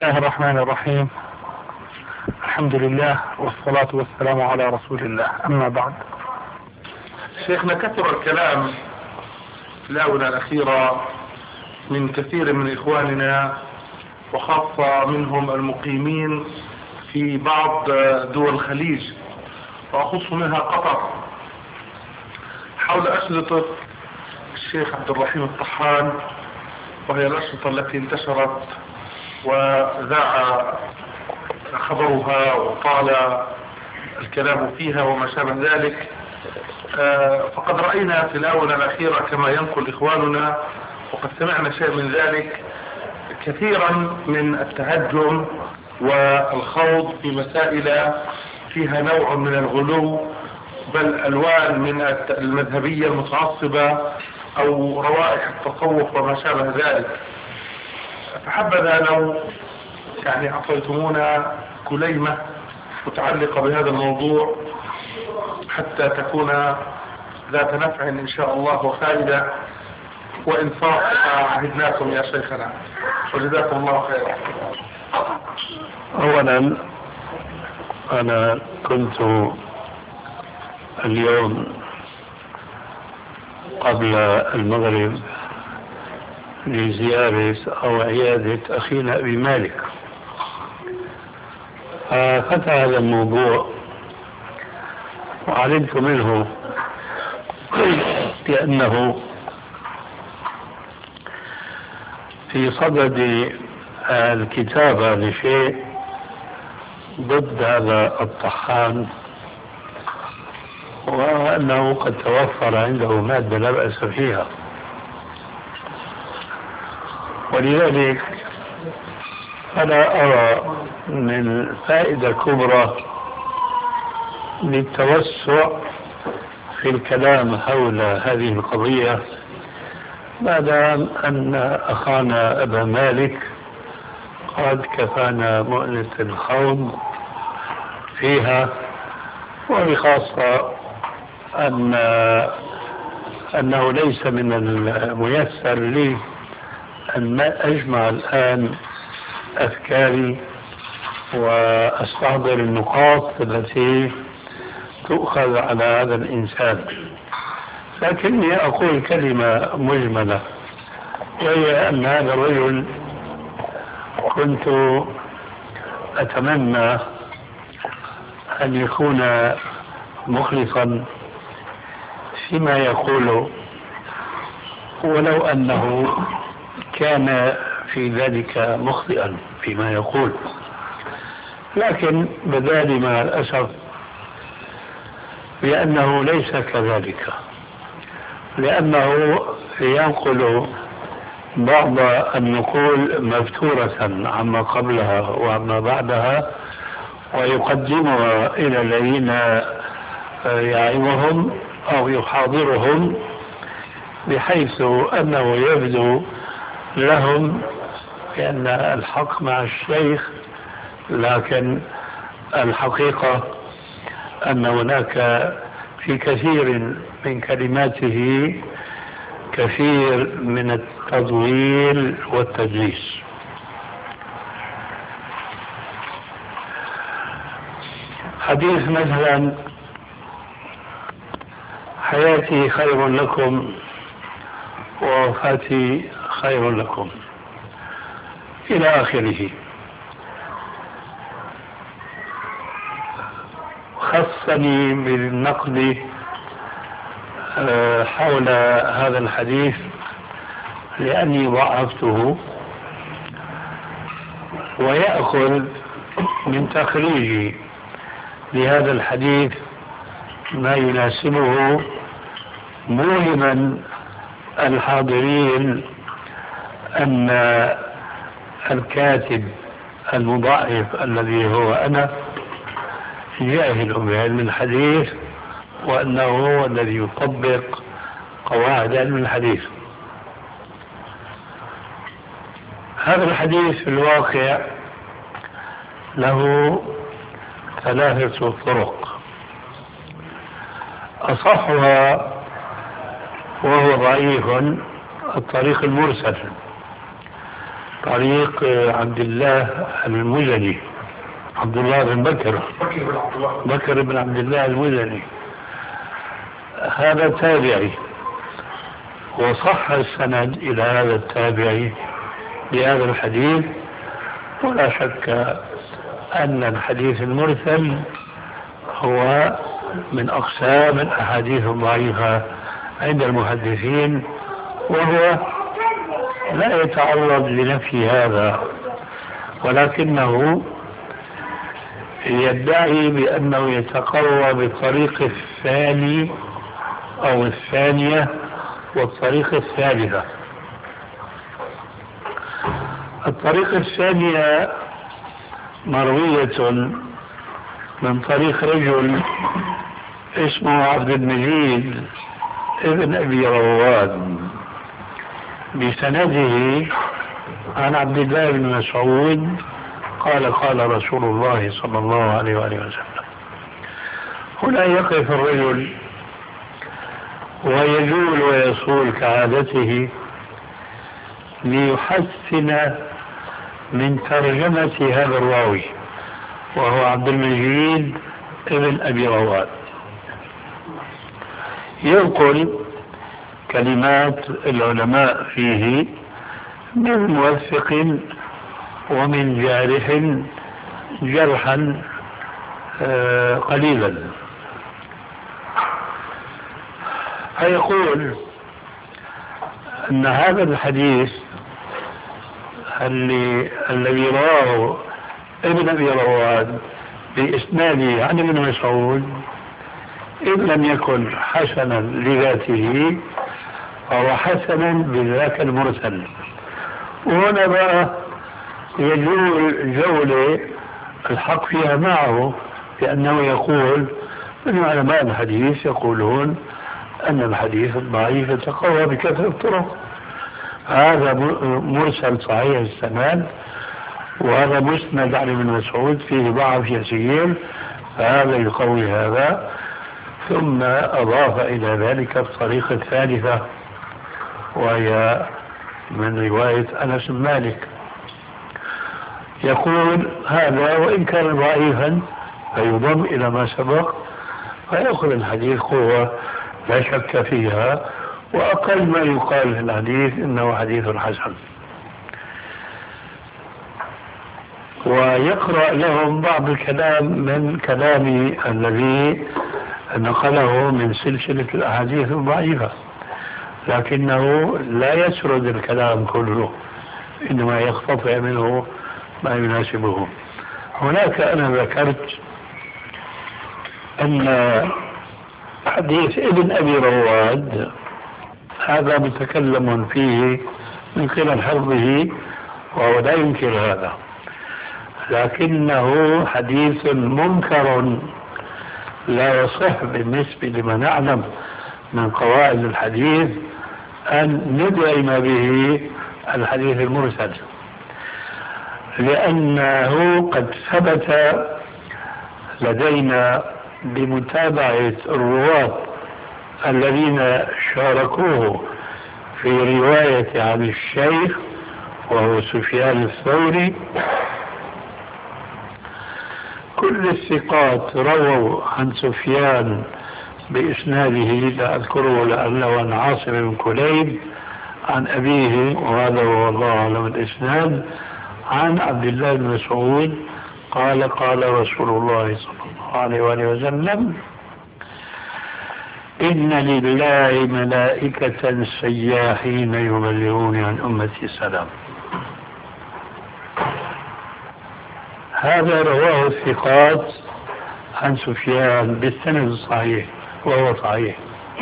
الله الرحمن الرحيم. الحمد لله والصلاة والسلام على رسول الله، أما بعد. شيخنا، كثر الكلام في الآونة الأخيرة من كثير من إخواننا وخاصة منهم المقيمين في بعض دول الخليج، وأخص منها قطر، حول أشرطة الشيخ عبد الرحيم الطحان، وهي الأشرطة التي انتشرت وذاع خبرها وطال الكلام فيها وما شابه ذلك. فقد رأينا في الآونة الأخيرة كما ينقل إخواننا، وقد سمعنا شيء من ذلك، كثيرا من التهجم والخوض في مسائل فيها نوع من الغلو، بل ألوان من المذهبية المتعصبة أو روائح التصوف وما شابه ذلك. فحبذا لو أعطيتمونا كليمة متعلقة بهذا الموضوع حتى تكون ذات نفع إن شاء الله وفائدة وإنصاف عهدناكم يا شيخنا، وجزاكم الله خيرا. أولا أنا كنت اليوم قبل المغرب لزيارة أو عيادة أخينا أبي مالك، ففتح هذا الموضوع وعلمت منه لأنه في صدد الكتابة لشيء ضد هذا الطحان، وأنه قد توفر عنده مادة لا بأس فيها، ولذلك أنا أرى من فائدة كبرى للتوسع في الكلام حول هذه القضية، ما دام أن أخانا أبا مالك قد كفانا مؤنة الخوض فيها، وبخاصة أنه ليس من الميسر لي أن أجمع الآن أفكاري وأستحضر النقاط التي تؤخذ على هذا الإنسان، لكني أقول كلمة مجملة، وهي أن هذا الرجل كنت أتمنى أن يكون مخلصا فيما يقوله، ولو أنه كان في ذلك مخطئا فيما يقول، لكن بدالي مع الأسف بأنه ليس كذلك، لأنه ينقل بعض النقول مفتورة عما قبلها وعما بعدها، ويقدمها إلى الذين يعيبهم أو يحاضرهم، بحيث أنه يبدو لهم بأن الحق مع الشيخ، لكن الحقيقة أن هناك في كثير من كلماته كثير من التضليل والتدليس. حديث مثلا حياتي خير لكم ووفاتي خير لكم إلى آخره، خصني بالنقد حول هذا الحديث لأني ضعفته، ويأخذ من تخريجي لهذا الحديث ما يناسبه، موهما الحاضرين أن الكاتب المضاعف الذي هو أنا جاهل بعلم الحديث، وأنه هو الذي يطبق قواعد علم الحديث. هذا الحديث في الواقع له 3 طرق، أصحها وهو ضعيف الطريق المرسل، طريق عبد الله المزني، عبد الله بن بكر بن عبد الله المزني، هذا تابعي، وصح السند إلى هذا التابعي بهذا الحديث. ولا شك أن الحديث المرسل هو من أقسام الأحاديث الضعيفة عند المحدثين، وهو لا يتعرض لنفي هذا، ولكنه يدعي بأنه يتقوى بالطريق الثاني أو الثانية والطريق الثالثة. الطريق الثانية مروية من طريق رجل اسمه عبد المجيد ابن أبي رواد بسنده عن عبد الله بن مسعود قال قال رسول الله صلى الله عليه وآله وسلم. هنا يقف الرجل ويجول ويصول كعادته ليحسن من ترجمة هذا الراوي، وهو عبد المجيد ابن أبي رواد. ينقل كلمات العلماء فيه من موثق ومن جارح جرحا قليلا. فيقول أن هذا الحديث الذي رواه ابن أبي رواد بإسناده عن ابن مسعود إن لم يكن حسنا لذاته فهو حسن بذاك المرسل. وهنا بقى يجول جولة الحق فيها معه، لأنه يقول من علماء الحديث يقولون أن الحديث الضعيف يتقوى بكثرة الطرق. هذا مرسل صحيح السند، وهذا مسند عن ابن مسعود فيه ضعف يسير، فهذا يقوي هذا. ثم أضاف إلى ذلك الطريقة الثالثة وهي من رواية أنس بن مالك. يقول هذا وإن كان ضعيفا فيضم إلى ما سبق فيأخذ الحديث قوة لا شك فيها، وأقل ما يقال في الحديث إنه حديث حسن. ويقرأ لهم بعض الكلام من كلامي الذي نقله من سلسلة الأحاديث الضعيفة، لكنه لا يسرد الكلام كله، إنما يقتطع منه ما يناسبه. هناك أنا ذكرت أن حديث ابن أبي رواد هذا متكلم فيه من قبل حفظه وهو لا ينكر هذا، لكنه حديث منكر لا يصح بالنسبة لما نعلم من قواعد الحديث أن ندعم به الحديث المرسل، لأنه قد ثبت لدينا بمتابعة الرواة الذين شاركوه في رواية عن الشيخ وهو سفيان الثوري. كل الثقات رووا عن سفيان بإسناده لا أذكره لأنه عن عاصم بن كليب عن أبيه، وهذا هو الله أعلم الإسناد، عن عبد الله بن مسعود قال قال رسول الله صلى الله عليه وآله وسلم: إن لله ملائكة سياحين يبلغون عن أمتي السلام. هذا رواه الثقات عن سفيان بالسند الصحيح وهو صحيح.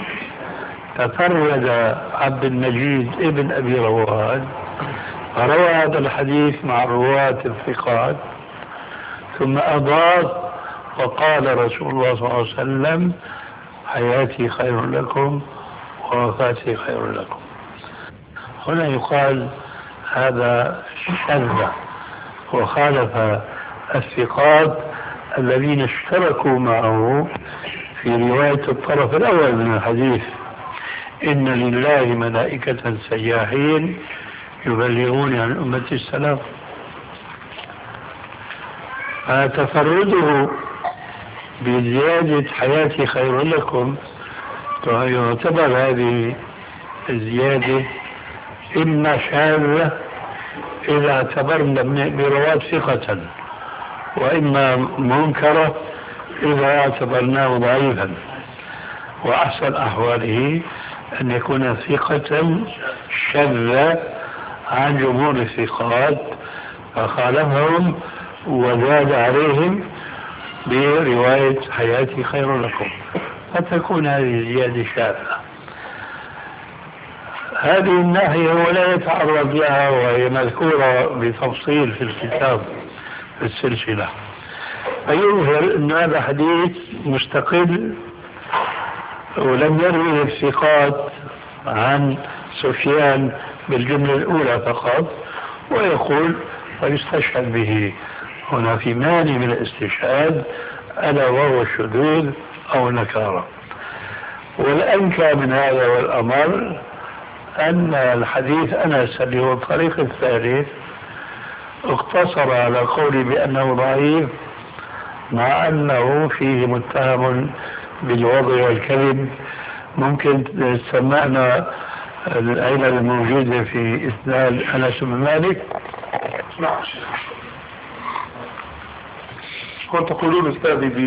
تفرد عبد المجيد ابن أبي رواد فروى هذا الحديث مع الرواة الثقات، ثم أضاف وقال رسول الله صلى الله عليه وسلم: حياتي خير لكم ووفاتي خير لكم. هنا يقال هذا شذ وخالف الثقات الذين اشتركوا معه في رواية الطرف الأول من الحديث: إن لله ملائكة سياحين يبلغون عن أمة السلام. تفرده بزيادة حياتي خير لكم يعتبر هذه الزيادة إما شاذة إذا اعتبرنا برواة ثقة، وإما منكرة إذا اعتبرناه ضعيفا، وأحسن أحواله أن يكون ثقة شذ عن جمهور الثقات فخالفهم وزاد عليهم برواية حياتي خير لكم، فتكون هذه زيادة شاذة. هذه الناحية ولا يتعرض لها وهي مذكورة بتفصيل في الكتاب في السلسلة، فيظهر أن هذا حديث مستقل ولم يروي الثقات عن سفيان بالجملة الأولى فقط، ويقول ويستشهد به هنا في مانع من الاستشهاد ألا وهو الشذوذ أو النكارة. والأنكى من هذا والأمر أن الحديث أنس اللي هو الطريق الثالث اقتصر على قولي بأنه ضعيف، مع أنه فيه متهم بالوضع والكذب. ممكن سمعنا العلة الموجودة في إسناد أنس بن مالك. نعم. كنت تقولون أستاذي